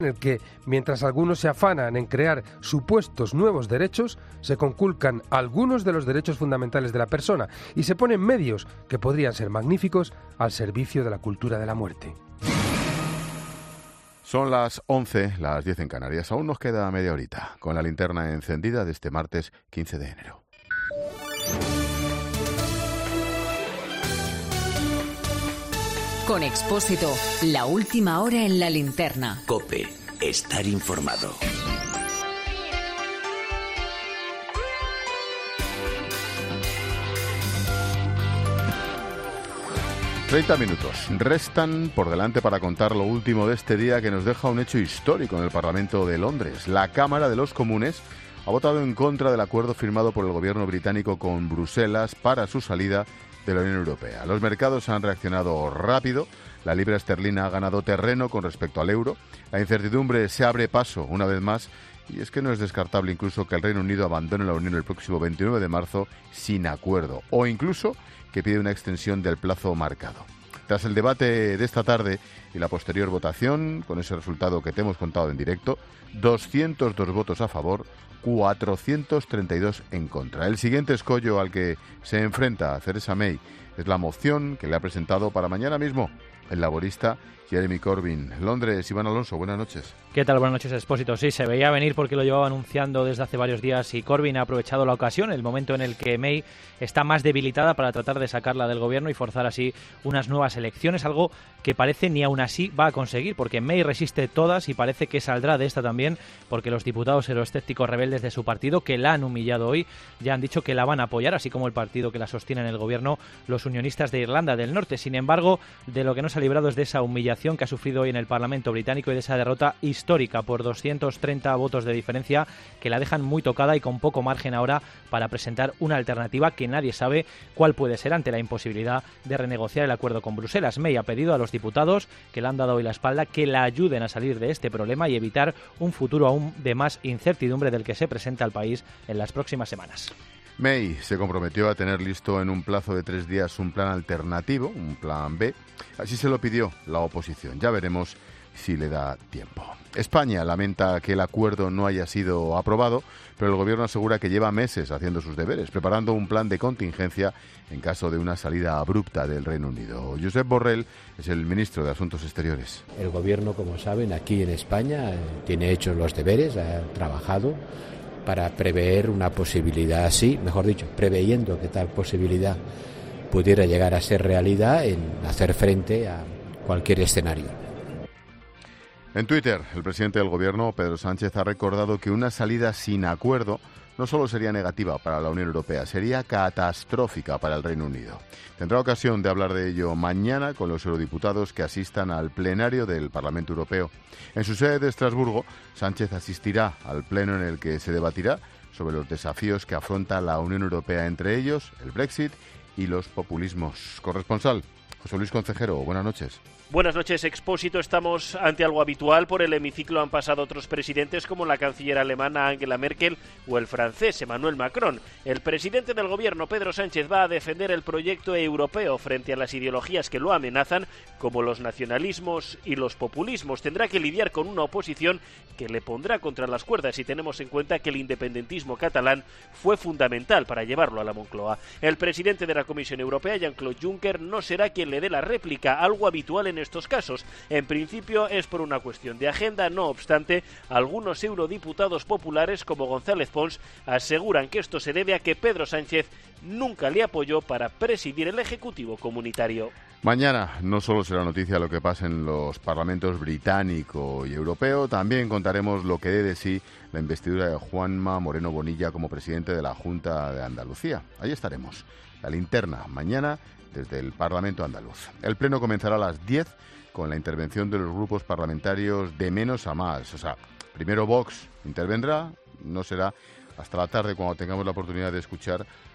en el que, mientras algunos se afanan en crear supuestos nuevos derechos, se conculcan algunos de los derechos fundamentales de la persona y se ponen medios que podrían ser magníficos al servicio de la cultura de la muerte. Son las 11, las 10 en Canarias. Aún nos queda media horita con la linterna encendida de este martes 15 de enero. Con Expósito, la última hora en la linterna. COPE, estar informado. ...30 minutos restan por delante para contar lo último de este día que nos deja un hecho histórico en el Parlamento de Londres. La Cámara de los Comunes ha votado en contra del acuerdo firmado por el gobierno británico con Bruselas para su salida de la Unión Europea. Los mercados han reaccionado rápido, la libra esterlina ha ganado terreno con respecto al euro, la incertidumbre se abre paso una vez más y es que no es descartable incluso que el Reino Unido abandone la Unión el próximo 29 de marzo sin acuerdo o incluso que pide una extensión del plazo marcado. Tras el debate de esta tarde y la posterior votación, con ese resultado que te hemos contado en directo, 202 votos a favor, 432 en contra. El siguiente escollo al que se enfrenta Theresa May es la moción que le ha presentado para mañana mismo el laborista Jeremy Corbyn. Londres, Iván Alonso, buenas noches. ¿Qué tal? Buenas noches, Expósito. Sí, se veía venir porque lo llevaba anunciando desde hace varios días y Corbyn ha aprovechado la ocasión, el momento en el que May está más debilitada, para tratar de sacarla del gobierno y forzar así unas nuevas elecciones, algo que parece ni aún así va a conseguir, porque May resiste todas y parece que saldrá de esta también, porque los diputados euroescépticos rebeldes de su partido, que la han humillado hoy, ya han dicho que la van a apoyar, así como el partido que la sostiene en el gobierno, los unionistas de Irlanda del Norte. Sin embargo, de lo que no se ha librado es de esa humillación que ha sufrido hoy en el Parlamento británico y de esa derrota histórica por 230 votos de diferencia que la dejan muy tocada y con poco margen ahora para presentar una alternativa que nadie sabe cuál puede ser ante la imposibilidad de renegociar el acuerdo con Bruselas. May ha pedido a los diputados que le han dado hoy la espalda que la ayuden a salir de este problema y evitar un futuro aún de más incertidumbre del que se presenta al país en las próximas semanas. May se comprometió a tener listo en un plazo de 3 días un plan alternativo, un plan B. Así se lo pidió la oposición. Ya veremos si le da tiempo. España lamenta que el acuerdo no haya sido aprobado, pero el gobierno asegura que lleva meses haciendo sus deberes, preparando un plan de contingencia en caso de una salida abrupta del Reino Unido. Josep Borrell es el ministro de Asuntos Exteriores. El gobierno, como saben, aquí en España tiene hechos los deberes, ha trabajado para prever una posibilidad así, mejor dicho, preveyendo que tal posibilidad pudiera llegar a ser realidad, en hacer frente a cualquier escenario. En Twitter, el presidente del gobierno, Pedro Sánchez, ha recordado que una salida sin acuerdo no solo sería negativa para la Unión Europea, sería catastrófica para el Reino Unido. Tendrá ocasión de hablar de ello mañana con los eurodiputados que asistan al plenario del Parlamento Europeo. En su sede de Estrasburgo, Sánchez asistirá al pleno en el que se debatirá sobre los desafíos que afronta la Unión Europea, entre ellos el Brexit y los populismos. Corresponsal, José Luis Concejero, buenas noches. Buenas noches, Expósito. Estamos ante algo habitual. Por el hemiciclo han pasado otros presidentes como la canciller alemana Angela Merkel o el francés Emmanuel Macron. El presidente del gobierno, Pedro Sánchez, va a defender el proyecto europeo frente a las ideologías que lo amenazan, como los nacionalismos y los populismos. Tendrá que lidiar con una oposición que le pondrá contra las cuerdas si tenemos en cuenta que el independentismo catalán fue fundamental para llevarlo a la Moncloa. El presidente de la Comisión Europea, Jean-Claude Juncker, no será quien le dé la réplica, algo habitual en estos casos. En principio es por una cuestión de agenda. No obstante, algunos eurodiputados populares como González Pons aseguran que esto se debe a que Pedro Sánchez nunca le apoyó para presidir el Ejecutivo comunitario. Mañana no solo será noticia lo que pasa en los parlamentos británico y europeo, también contaremos lo que dé de sí la investidura de Juanma Moreno Bonilla como presidente de la Junta de Andalucía. Ahí estaremos. La linterna mañana desde el Parlamento andaluz. El pleno comenzará a las 10 con la intervención de los grupos parlamentarios de menos a más. O sea, primero Vox intervendrá, no será hasta la tarde cuando tengamos la oportunidad de escuchar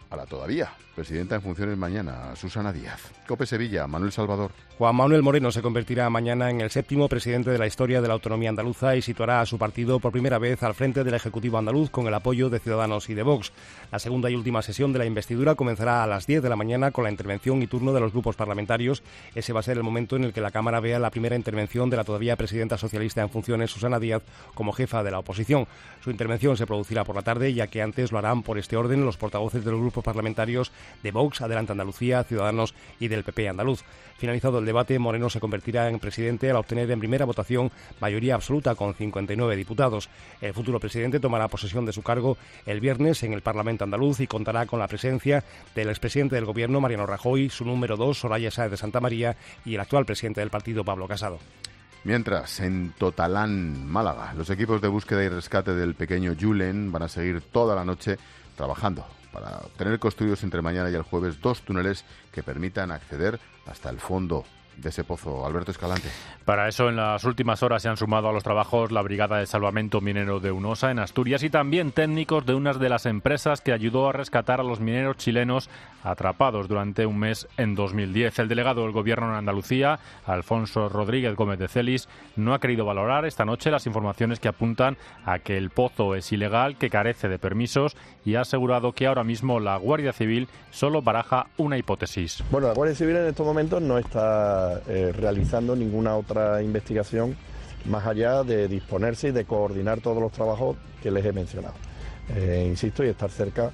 a la todavía presidenta en funciones mañana, Susana Díaz. COPE Sevilla, Manuel Salvador. Juan Manuel Moreno se convertirá mañana en el 7º presidente de la historia de la autonomía andaluza y situará a su partido por primera vez al frente del Ejecutivo andaluz con el apoyo de Ciudadanos y de Vox. La segunda y última sesión de la investidura comenzará a las 10 de la mañana con la intervención y turno de los grupos parlamentarios. Ese va a ser el momento en el que la Cámara vea la primera intervención de la todavía presidenta socialista en funciones, Susana Díaz, como jefa de la oposición. Su intervención se producirá por la tarde, ya que antes lo harán por este orden los portavoces de los grupos parlamentarios de Vox, Adelante Andalucía, Ciudadanos y del PP andaluz. Finalizado el debate, Moreno se convertirá en presidente al obtener en primera votación mayoría absoluta con 59 diputados. El futuro presidente tomará posesión de su cargo el viernes en el Parlamento andaluz y contará con la presencia del expresidente del Gobierno, Mariano Rajoy, su número 2, Soraya Sáez de Santamaría, y el actual presidente del partido, Pablo Casado. Mientras, en Totalán, Málaga, los equipos de búsqueda y rescate del pequeño Julen van a seguir toda la noche trabajando para tener construidos entre mañana y el jueves 2 túneles que permitan acceder hasta el fondo de ese pozo. Alberto Escalante. Para eso, en las últimas horas se han sumado a los trabajos la Brigada de Salvamento Minero de Hunosa, en Asturias, y también técnicos de una de las empresas que ayudó a rescatar a los mineros chilenos atrapados durante un mes en 2010. El delegado del Gobierno en Andalucía, Alfonso Rodríguez Gómez de Celis, no ha querido valorar esta noche las informaciones que apuntan a que el pozo es ilegal, que carece de permisos, y ha asegurado que ahora mismo la Guardia Civil solo baraja una hipótesis. Bueno, la Guardia Civil en estos momentos no está realizando ninguna otra investigación más allá de disponerse y de coordinar todos los trabajos que les he mencionado. Insisto, y estar cerca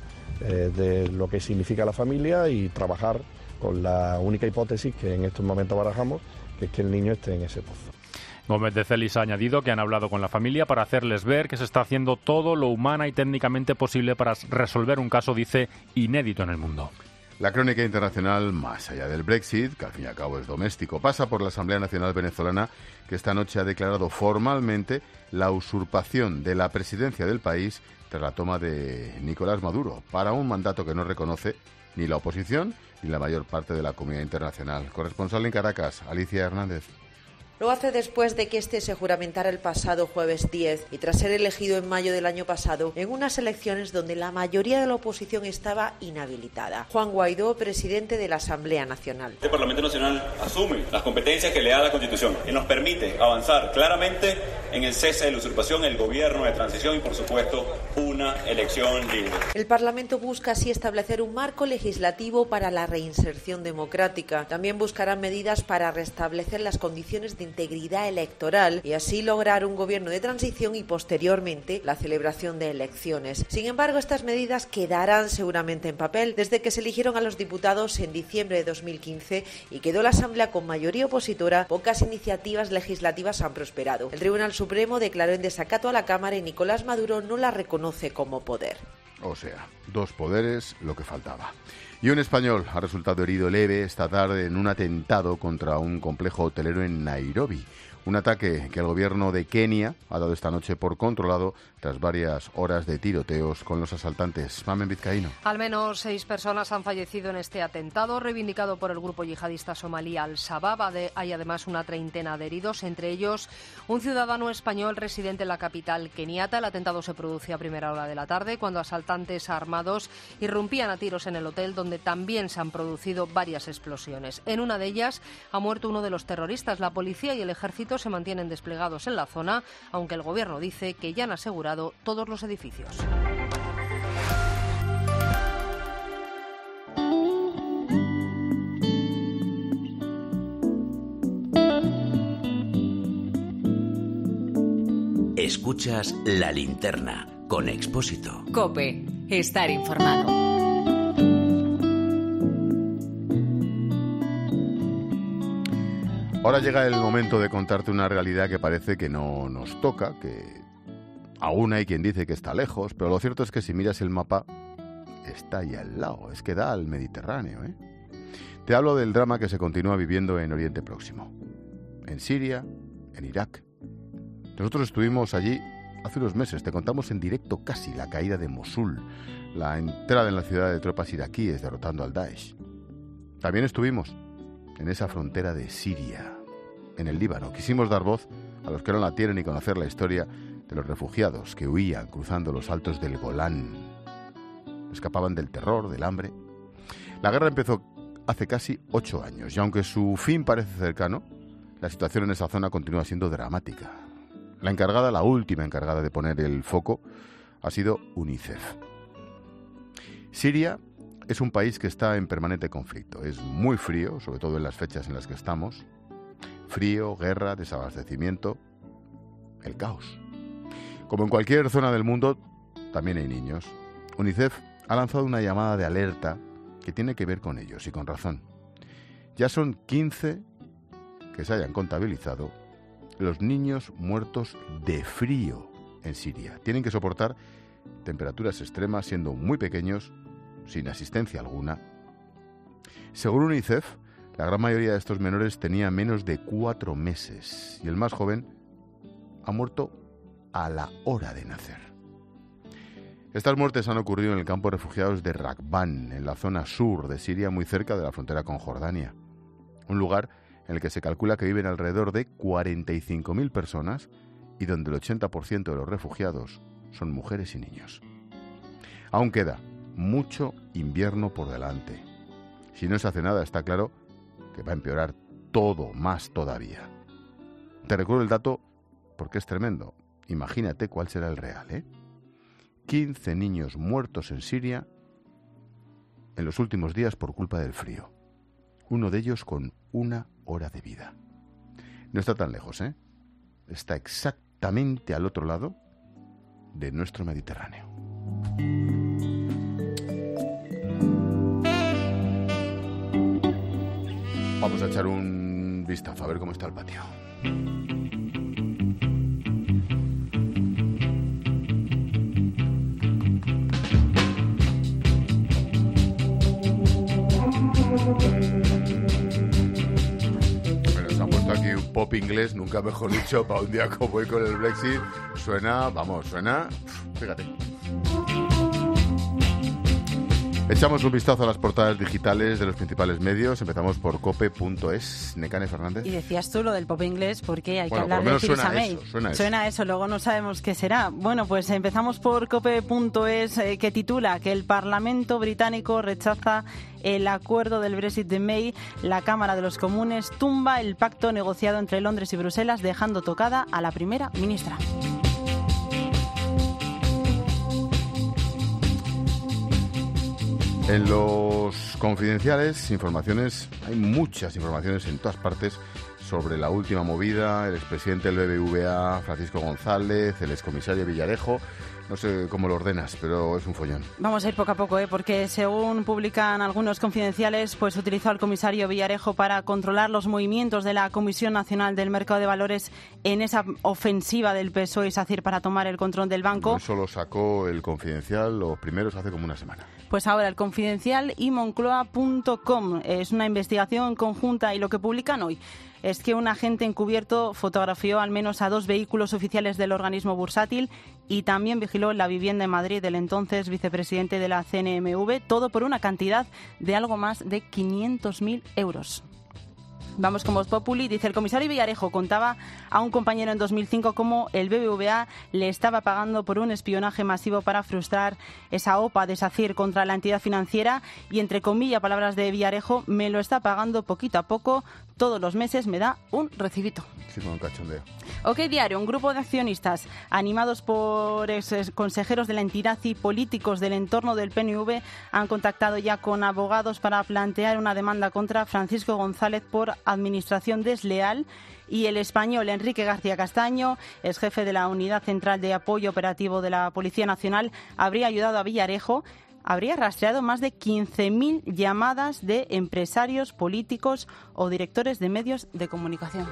de lo que significa la familia y trabajar con la única hipótesis que en estos momentos barajamos, que es que el niño esté en ese pozo. Gómez de Celis ha añadido que han hablado con la familia para hacerles ver que se está haciendo todo lo humana y técnicamente posible para resolver un caso, dice, inédito en el mundo. La crónica internacional, más allá del Brexit, que al fin y al cabo es doméstico, pasa por la Asamblea Nacional Venezolana, que esta noche ha declarado formalmente la usurpación de la presidencia del país tras la toma de Nicolás Maduro, para un mandato que no reconoce ni la oposición ni la mayor parte de la comunidad internacional. Corresponsal en Caracas, Alicia Hernández. Lo hace después de que este se juramentara el pasado jueves 10 y tras ser elegido en mayo del año pasado en unas elecciones donde la mayoría de la oposición estaba inhabilitada. Juan Guaidó, presidente de la Asamblea Nacional. Este Parlamento Nacional asume las competencias que le da la Constitución y nos permite avanzar claramente en el cese de la usurpación, el gobierno de transición y, por supuesto, una elección libre. El Parlamento busca así establecer un marco legislativo para la reinserción democrática. También buscarán medidas para restablecer las condiciones de integridad electoral y así lograr un gobierno de transición y posteriormente la celebración de elecciones. Sin embargo, estas medidas quedarán seguramente en papel desde que se eligieron a los diputados en diciembre de 2015 y quedó la Asamblea con mayoría opositora. Pocas iniciativas legislativas han prosperado. El Tribunal Supremo declaró en desacato a la Cámara y Nicolás Maduro no la reconoce como poder. O sea, dos poderes, lo que faltaba. Y un español ha resultado herido leve esta tarde en un atentado contra un complejo hotelero en Nairobi. Un ataque que el gobierno de Kenia ha dado esta noche por controlado tras varias horas de tiroteos con los asaltantes. Mamen Vizcaíno. Al menos 6 personas han fallecido en este atentado, reivindicado por el grupo yihadista somalí Al-Shabaab. Hay además una treintena de heridos, entre ellos un ciudadano español residente en la capital keniata. El atentado se produce a primera hora de la tarde, cuando asaltantes armados irrumpían a tiros en el hotel, donde también se han producido varias explosiones. En una de ellas ha muerto uno de los terroristas. La policía y el ejército se mantienen desplegados en la zona, aunque el gobierno dice que ya han asegurado todos los edificios. Escuchas La Linterna con Expósito. COPE. Estar informado. Ahora llega el momento de contarte una realidad que parece que no nos toca, que aún hay quien dice que está lejos, pero lo cierto es que si miras el mapa, está ahí al lado, es que da al Mediterráneo, ¿eh? Te hablo del drama que se continúa viviendo en Oriente Próximo, en Siria, en Irak. Nosotros estuvimos allí hace unos meses, te contamos en directo casi la caída de Mosul, la entrada en la ciudad de tropas iraquíes derrotando al Daesh. También estuvimos en esa frontera de Siria, en el Líbano. Quisimos dar voz a los que no la tienen y conocer la historia de los refugiados que huían cruzando los altos del Golán. escapaban del terror, del hambre. La guerra empezó hace casi 8 años y aunque su fin parece cercano, la situación en esa zona continúa siendo dramática. La última encargada de poner el foco, ha sido UNICEF. Siria es un país que está en permanente conflicto. Es muy frío, sobre todo en las fechas en las que estamos. Frío, guerra, desabastecimiento, el caos. Como en cualquier zona del mundo, también hay niños. UNICEF ha lanzado una llamada de alerta que tiene que ver con ellos, y con razón. Ya son 15 que se hayan contabilizado los niños muertos de frío en Siria. Tienen que soportar temperaturas extremas siendo muy pequeños, sin asistencia alguna. Según UNICEF, la gran mayoría de estos menores tenía menos de 4 meses y el más joven ha muerto a la hora de nacer. Estas muertes han ocurrido en el campo de refugiados de Rakban, en la zona sur de Siria, muy cerca de la frontera con Jordania. Un lugar en el que se calcula que viven alrededor de 45.000 personas y donde el 80% de los refugiados son mujeres y niños. Aún queda mucho invierno por delante. Si no se hace nada, está claro que va a empeorar todo más todavía. Te recuerdo el dato porque es tremendo. Imagínate cuál será el real, 15 niños muertos en Siria en los últimos días por culpa del frío. Uno de ellos con 1 hora de vida. No está tan lejos, Está exactamente al otro lado de nuestro Mediterráneo. Vamos a echar un vistazo a ver cómo está el patio. Bueno, se ha puesto aquí un pop inglés, nunca mejor dicho, para un día como hoy con el Brexit. Suena, fíjate. Echamos un vistazo a las portadas digitales de los principales medios. Empezamos por cope.es. Necane Fernández. Y decías tú lo del pop inglés porque hay que hablar por lo menos de Theresa May. Suena eso, luego no sabemos qué será. Bueno, pues empezamos por cope.es, que titula que el Parlamento británico rechaza el acuerdo del Brexit de May. La Cámara de los Comunes tumba el pacto negociado entre Londres y Bruselas, dejando tocada a la primera ministra. En los confidenciales, hay muchas informaciones en todas partes sobre la última movida, el expresidente del BBVA, Francisco González, el excomisario Villarejo. No sé cómo lo ordenas, pero es un follón. Vamos a ir poco a poco, porque según publican algunos confidenciales, pues utilizó al comisario Villarejo para controlar los movimientos de la Comisión Nacional del Mercado de Valores en esa ofensiva del PSOE y SACIR para tomar el control del banco. Eso lo sacó el Confidencial, los primeros, hace como una semana. Pues ahora el Confidencial y Moncloa.com. Es una investigación conjunta y lo que publican hoy es que un agente encubierto fotografió al menos a 2 vehículos oficiales del organismo bursátil y también vigiló la vivienda en Madrid del entonces vicepresidente de la CNMV, todo por una cantidad de algo más de 500.000 euros. Vamos con Voz Populi. Dice: el comisario Villarejo contaba a un compañero en 2005 cómo el BBVA le estaba pagando por un espionaje masivo para frustrar esa OPA de SACIR contra la entidad financiera y, entre comillas, palabras de Villarejo, me lo está pagando poquito a poco, todos los meses me da un recibito. Sí, con un cachondeo. OK Diario, un grupo de accionistas animados por ex consejeros de la entidad y políticos del entorno del PNV han contactado ya con abogados para plantear una demanda contra Francisco González por administración desleal, y el español Enrique García Castaño, ex jefe de la Unidad Central de Apoyo Operativo de la Policía Nacional, habría ayudado a Villarejo. Habría rastreado más de 15.000 llamadas de empresarios, políticos o directores de medios de comunicación.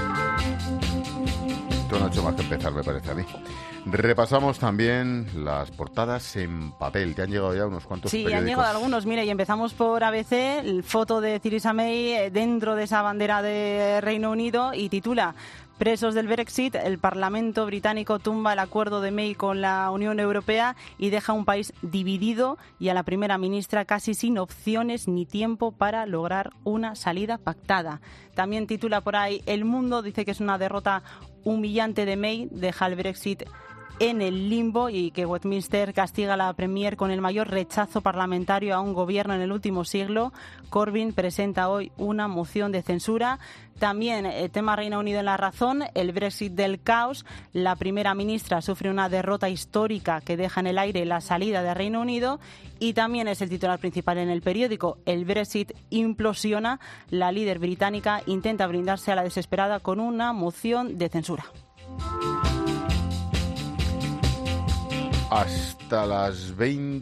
Esto no ha hecho más que empezar, me parece a mí. Repasamos también las portadas en papel. ¿Te han llegado ya unos cuantos periódicos? Sí, han llegado algunos. Mira, y empezamos por ABC, el foto de Theresa May dentro de esa bandera de Reino Unido, y titula: presos del Brexit, el Parlamento británico tumba el acuerdo de May con la Unión Europea y deja un país dividido y a la primera ministra casi sin opciones ni tiempo para lograr una salida pactada. También titula por ahí El Mundo, dice que es una derrota humillante de May, deja el Brexit en el limbo y que Westminster castiga a la Premier con el mayor rechazo parlamentario a un gobierno en el último siglo. Corbyn presenta hoy una moción de censura. También el tema Reino Unido en La Razón, el Brexit del caos. La primera ministra sufre una derrota histórica que deja en el aire la salida de Reino Unido. Y también es el titular principal en el periódico. El Brexit implosiona. La líder británica intenta brindarse a la desesperada con una moción de censura. Hasta las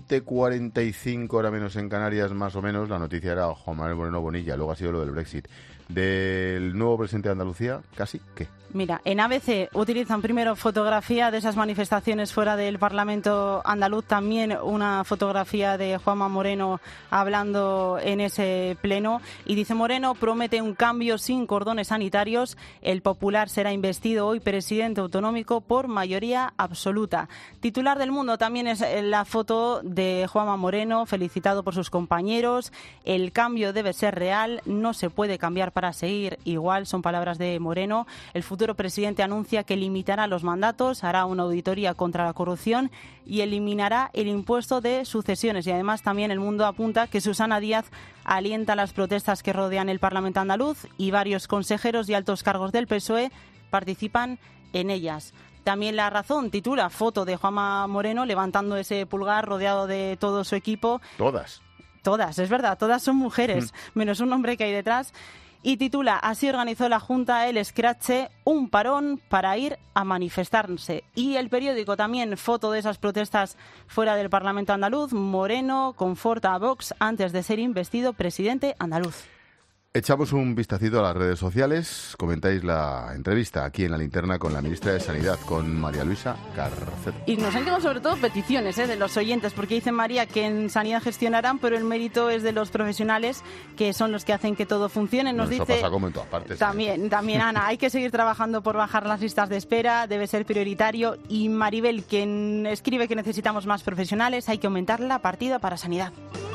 20:45, hora menos en Canarias, más o menos, la noticia era Juan Manuel Moreno Bonilla, luego ha sido lo del Brexit. Del nuevo presidente de Andalucía, casi, ¿qué? Mira, en ABC utilizan primero fotografía de esas manifestaciones fuera del Parlamento andaluz, también una fotografía de Juanma Moreno hablando en ese pleno, y dice Moreno promete un cambio sin cordones sanitarios, el Popular será investido hoy presidente autonómico por mayoría absoluta. Titular del Mundo también es la foto de Juanma Moreno, felicitado por sus compañeros, el cambio debe ser real, no se puede cambiar para seguir igual, son palabras de Moreno. El futuro presidente anuncia que limitará los mandatos, hará una auditoría contra la corrupción y eliminará el impuesto de sucesiones. Y además también El Mundo apunta que Susana Díaz alienta las protestas que rodean el Parlamento andaluz y varios consejeros y altos cargos del PSOE participan en ellas. También La Razón titula foto de Juanma Moreno levantando ese pulgar rodeado de todo su equipo. Todas, es verdad, todas son mujeres, menos un hombre que hay detrás. Y titula, así organizó la Junta el escrache, un parón para ir a manifestarse. Y el periódico también, foto de esas protestas fuera del Parlamento andaluz, Moreno conforta a Vox antes de ser investido presidente andaluz. Echamos un vistacito a las redes sociales, comentáis la entrevista aquí en La Linterna con la ministra de Sanidad, con María Luisa Carcedo. Y nos han llegado sobre todo peticiones de los oyentes, porque dice María que en Sanidad gestionarán, pero el mérito es de los profesionales, que son los que hacen que todo funcione. Nos eso dice, pasa como en todas partes. También Ana, hay que seguir trabajando por bajar las listas de espera, debe ser prioritario. Y Maribel, quien escribe que necesitamos más profesionales, hay que aumentar la partida para Sanidad.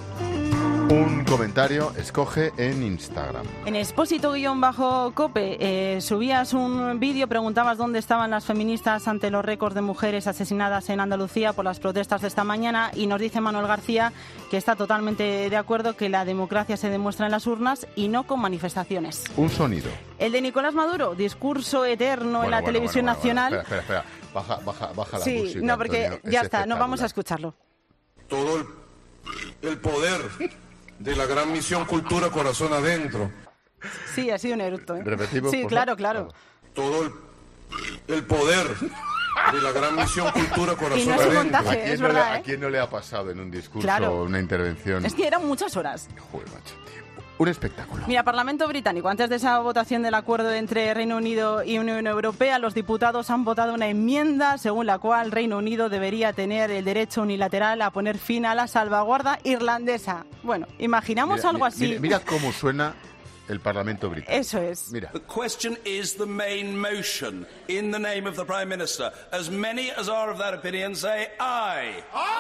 Un comentario escoge en Instagram. En Expósito_Cope subías un vídeo, preguntabas dónde estaban las feministas ante los récords de mujeres asesinadas en Andalucía por las protestas de esta mañana, y nos dice Manuel García que está totalmente de acuerdo, que la democracia se demuestra en las urnas y no con manifestaciones. Un sonido. El de Nicolás Maduro, discurso eterno en la televisión nacional. Espera. Baja la música. Sí, no, porque Antonio, ya está, no vamos a escucharlo. Todo el poder de la gran misión Cultura Corazón Adentro. Sí, ha sido un eructo, ¿eh? Repetimos. Sí, claro. Todo el poder de la gran misión Cultura Corazón y no es Adentro. montaje, es verdad, ¿A quién no le ha pasado en un discurso Claro. una intervención? Es que eran muchas horas. Joder, macho. Un espectáculo. Mira, Parlamento británico. Antes de esa votación del acuerdo entre Reino Unido y Unión Europea, los diputados han votado una enmienda según la cual Reino Unido debería tener el derecho unilateral a poner fin a la salvaguarda irlandesa. Bueno, imaginamos algo así. Mira cómo suena el Parlamento británico. Eso es. Mira. The question is the main motion. In the name of the Prime Minister, as many as are of that opinion say aye.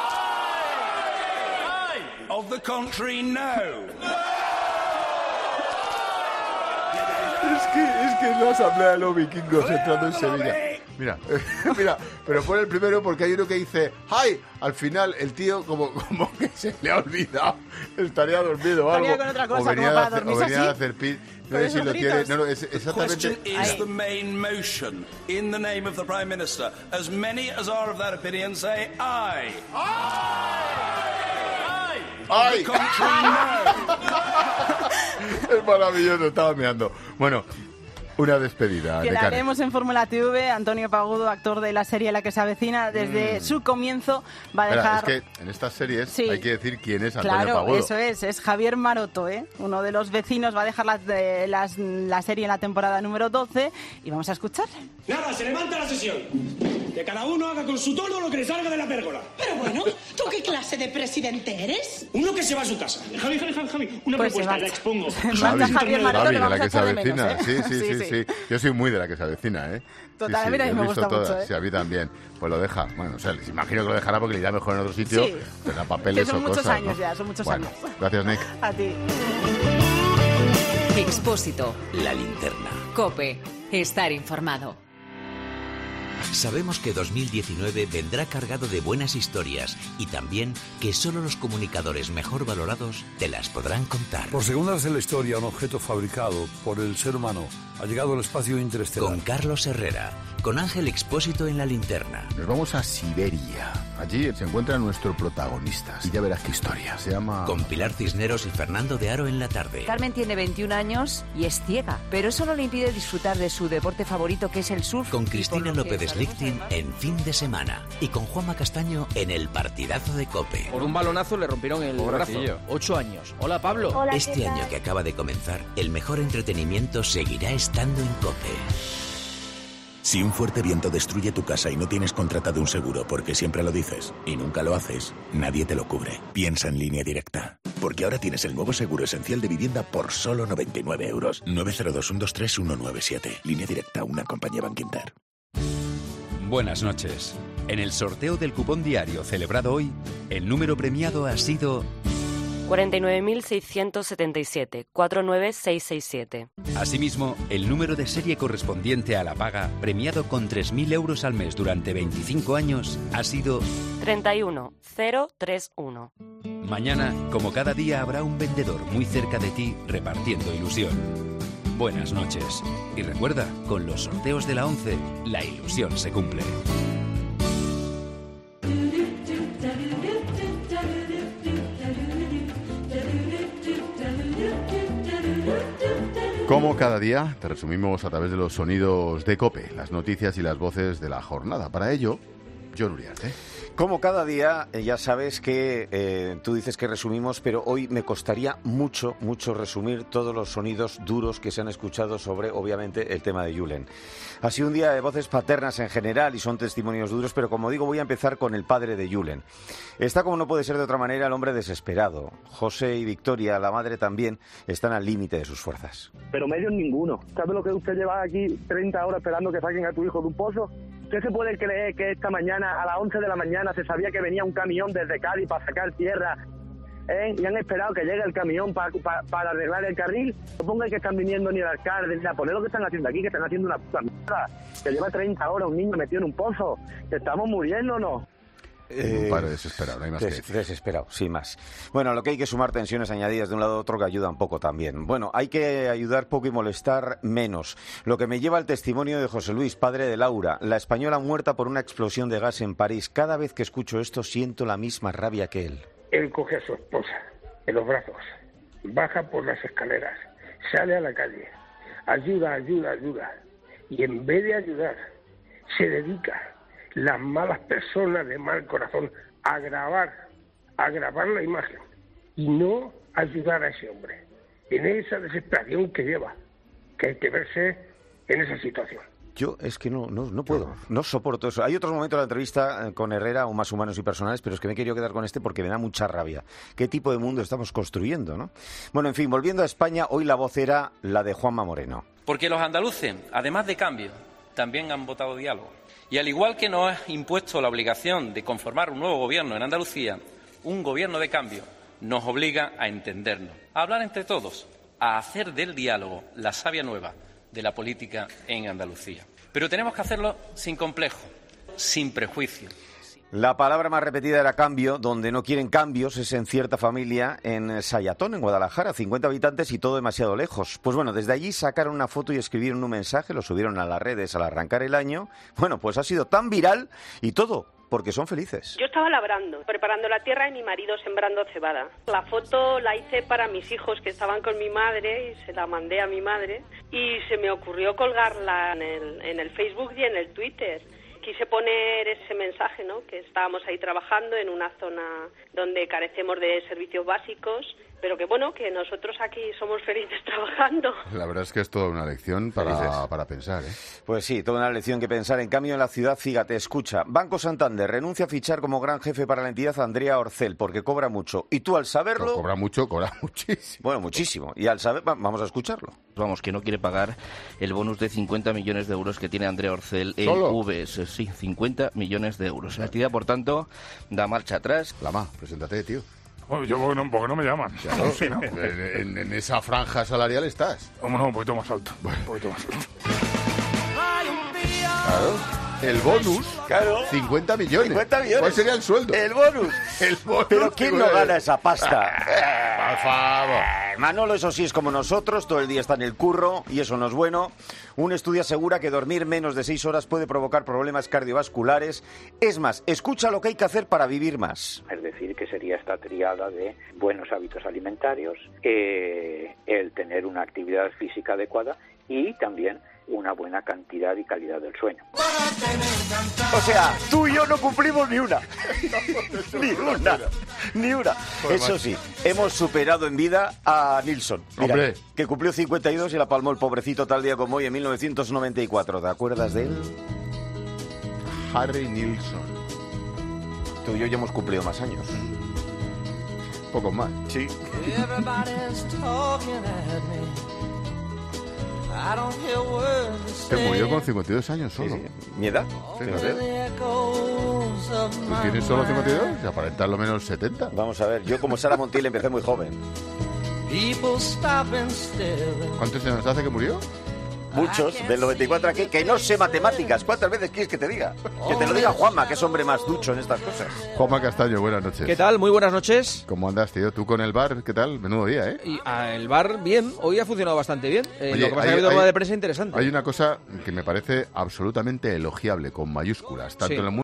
Aye! Aye! Of the contrary, no. Es que es la asamblea de los vikingos entrando en Sevilla. Mira, pero pon el primero porque hay uno que dice ¡ay! Al final el tío como que se le ha olvidado. Estaría dormido o algo. Estaría con otra cosa, o venía como para dormirse venía así. a hacer pis. No sé si lo tiene. No, es exactamente. The question is the main motion. In the name of the Prime Minister, as many as are of that opinion say aye. Aye! ¡Ay! Of the contrary, no. Es maravilloso, estaba meando. Bueno, una despedida. Que la haremos en Fórmula TV. Antonio Pagudo, actor de la serie La que se avecina, desde su comienzo va a dejar... Espera, es que en estas series Sí. hay que decir quién es Antonio Claro, Pagudo. eso es Javier Maroto, uno de los vecinos. Va a dejar la serie en la temporada número 12 y vamos a escucharle. Nada, se levanta la sesión. Que cada uno haga con su tono lo que le salga de la pérgola. Pero bueno, ¿tú qué clase de presidente eres? Uno que se va a su casa. Javi, una Pues propuesta, se la expongo. Javier Maroto, le de vamos la a que se echar de menos, avecina. Sí. Yo soy muy de la que se avecina, Total, sí, mira, he me visto gusta todas. mucho, Sí, a mí también. Pues lo deja. Bueno, o sea, les imagino que lo dejará porque le irá mejor en otro sitio. Sí. Tendrá papeles Que son o muchos cosas, años ¿no? ya, son muchos Bueno, años. gracias, Nick. A ti. Expósito. La Linterna. COPE. Estar informado. Sabemos que 2019 vendrá cargado de buenas historias y también que solo los comunicadores mejor valorados te las podrán contar. Por segunda vez en la historia, un objeto fabricado por el ser humano ha llegado al espacio interestelar. Con Carlos Herrera, con Ángel Expósito en La Linterna. Nos vamos a Siberia. Allí se encuentra nuestro protagonista. Y ya verás qué historia. Se llama... Con Pilar Cisneros y Fernando de Aro en la tarde. Carmen tiene 21 años y es ciega, pero eso no le impide disfrutar de su deporte favorito, que es el surf. Con Cristina López Lichting en Fin de Semana. Y con Juanma Castaño en El Partidazo de COPE. Por un balonazo le rompieron el brazo. 8 años. Hola, Pablo. Hola, este año que acaba de comenzar, el mejor entretenimiento seguirá estando en COPE. Si un fuerte viento destruye tu casa y no tienes contratado un seguro porque siempre lo dices y nunca lo haces, nadie te lo cubre. Piensa en Línea Directa. Porque ahora tienes el nuevo seguro esencial de vivienda por solo 99 euros. 902-123-197. Línea Directa, una compañía Bankinter. Buenas noches. En el sorteo del cupón diario celebrado hoy, el número premiado ha sido... 49.677, 49667. Asimismo, el número de serie correspondiente a la paga, premiado con 3.000 euros al mes durante 25 años, ha sido 31031. Mañana, como cada día, habrá un vendedor muy cerca de ti repartiendo ilusión. Buenas noches. Y recuerda, con los sorteos de la 11, la ilusión se cumple. Como cada día, te resumimos a través de los sonidos de COPE, las noticias y las voces de la jornada. Para ello, Jon Uriarte. Como cada día, ya sabes que tú dices que resumimos, pero hoy me costaría mucho resumir todos los sonidos duros que se han escuchado sobre, obviamente, el tema de Julen. Ha sido un día de voces paternas en general y son testimonios duros, pero como digo, voy a empezar con el padre de Julen. Está, como no puede ser de otra manera, el hombre desesperado. José y Victoria, la madre también, están al límite de sus fuerzas. Pero medios ninguno. ¿Sabe lo que usted lleva aquí 30 horas esperando que saquen a tu hijo de un pozo? ¿Usted se puede creer que esta mañana, a las 11 de la mañana, se sabía que venía un camión desde Cádiz para sacar tierra? Y han esperado que llegue el camión para arreglar el carril. No pongan que están viniendo ni el alcalde, ni a poner lo que están haciendo aquí, que están haciendo una puta mierda. Que lleva 30 horas un niño metido en un pozo. Que estamos muriéndonos. Un padre desesperado, no hay más que decir. Desesperado, sin más. Bueno, a lo que hay que sumar tensiones añadidas de un lado a otro que ayudan poco también. Bueno, hay que ayudar poco y molestar menos. Lo que me lleva al testimonio de José Luis, padre de Laura, la española muerta por una explosión de gas en París. Cada vez que escucho esto siento la misma rabia que él. Él coge a su esposa en los brazos, baja por las escaleras, sale a la calle, ayuda. Y en vez de ayudar, se dedica, las malas personas de mal corazón, a grabar la imagen y no ayudar a ese hombre en esa desesperación que lleva, que hay que verse en esa situación. Yo es que no puedo, no soporto eso. Hay otros momentos de la entrevista con Herrera, aún más humanos y personales, pero es que me he querido quedar con este porque me da mucha rabia. ¿Qué tipo de mundo estamos construyendo, no? Bueno, en fin, volviendo a España, hoy la voz era la de Juanma Moreno. Porque los andaluces, además de cambio, también han votado diálogo. Y al igual que nos ha impuesto la obligación de conformar un nuevo gobierno en Andalucía, un gobierno de cambio nos obliga a entendernos, a hablar entre todos, a hacer del diálogo la savia nueva de la política en Andalucía. Pero tenemos que hacerlo sin complejo, sin prejuicio. La palabra más repetida era cambio. Donde no quieren cambios es en cierta familia en Sayatón, en Guadalajara, 50 habitantes y todo demasiado lejos. Pues bueno, desde allí sacaron una foto y escribieron un mensaje, lo subieron a las redes al arrancar el año. Bueno, pues ha sido tan viral y todo porque son felices. Yo estaba labrando, preparando la tierra y mi marido sembrando cebada. La foto la hice para mis hijos que estaban con mi madre y se la mandé a mi madre y se me ocurrió colgarla en el Facebook y en el Twitter. Quise poner ese mensaje, ¿no? Que estábamos ahí trabajando en una zona donde carecemos de servicios básicos, pero que bueno, que nosotros aquí somos felices trabajando. La verdad es que es toda una lección para pensar, ¿eh? Pues sí, toda una lección que pensar. En cambio, en la ciudad, fíjate, escucha. Banco Santander renuncia a fichar como gran jefe para la entidad a Andrea Orcel, porque cobra mucho. Y tú, al saberlo... No, cobra muchísimo. Bueno, muchísimo. Y al saber... Vamos a escucharlo. Vamos, que no quiere pagar el bonus de 50 millones de euros que tiene Andrea Orcel en VS. Sí, 50 millones de euros. La entidad, por tanto, da marcha atrás. Lama, preséntate, tío. Bueno, yo porque no me llaman. Claro, sí, ¿no? En esa franja salarial estás. No, un poquito más alto. Bueno. Un poquito más alto. Claro. El bonus, claro. 50 millones. 50 millones. ¿Cuál sería el sueldo? El bonus. El bonus. Pero ¿quién no gana esa pasta? Por favor. Manolo, eso sí, es como nosotros, todo el día está en el curro y eso no es bueno. Un estudio asegura que dormir menos de 6 horas puede provocar problemas cardiovasculares. Es más, escucha lo que hay que hacer para vivir más. Es decir, que sería esta triada de buenos hábitos alimentarios, el tener una actividad física adecuada y también una buena cantidad y calidad del sueño. O sea, tú y yo no cumplimos ni una. Ni una. Eso sí, hemos superado en vida a Nilsson. Mira, hombre, que cumplió 52 y la palmó el pobrecito tal día como hoy en 1994. ¿Te acuerdas de él? Harry Nilsson. Tú y yo ya hemos cumplido más años. Pocos más. Sí. Que murió con 52 años solo. Sí, sí. ¿Mi edad? Sí, no sé. ¿Tú tienes solo 52? Y aparentas lo menos 70. Vamos a ver, yo como Sara Montiel empecé muy joven. ¿Cuántos años hace que murió? Muchos, del 94 aquí, que no sé matemáticas. ¿Cuántas veces quieres que te diga? Que te lo diga Juanma, que es hombre más ducho en estas cosas. Juanma Castaño, buenas noches. ¿Qué tal? Muy buenas noches. ¿Cómo andas, tío? ¿Tú con el bar? ¿Qué tal? Menudo día, ¿eh? Y el bar, bien. Hoy ha funcionado bastante bien. Oye, lo que pasa es que ha habido rueda de prensa interesante. Hay una cosa que me parece absolutamente elogiable, con mayúsculas, tanto sí. en el mundo